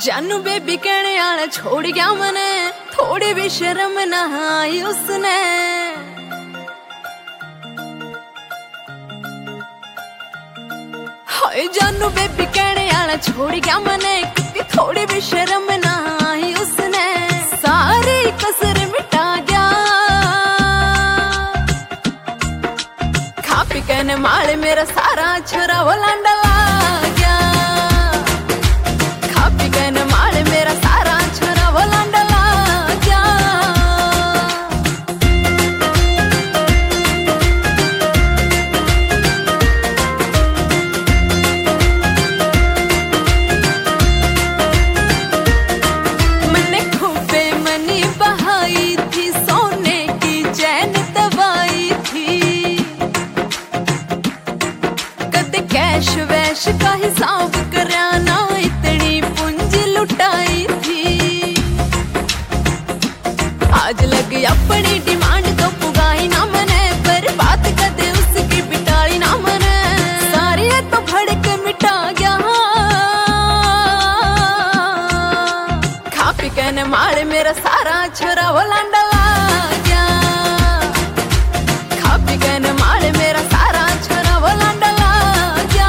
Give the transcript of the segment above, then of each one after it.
जानू बेबी कहने आला छोड़ गया मने, थोड़ी भी शर्म ना आई उसने। हाय जानू बेबी कहने आला छोड़ गया मने, कितनी थोड़ी भी शर्म ना आई उसने। सारी कसर मिटा गया, खा पी कहने माले मेरा सारा छोरा वो लांडा ला गया। खा पी कहने माले मेरा सारा छोरा वो लांडा ला गया। मैंने खूबे मनी बहाई थी, सोने की चैन दबाई थी। कद कैश वैश का हिसाब कराना, इतनी पूंजी लुटाई थी। आज लग अपनी डिमांड तो पुगाई ना मने, पर बात कदे उसकी बिटाई ना मने। सारी तो भड़क मिटा गया, खा पी कहने मारे मेरा सारा छोरा वो लांडा ला गया। खा पी कहने मारे मेरा सारा छोरा वो लांडा ला गया।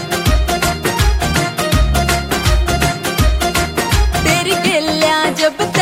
तेरी गिल्लियां जब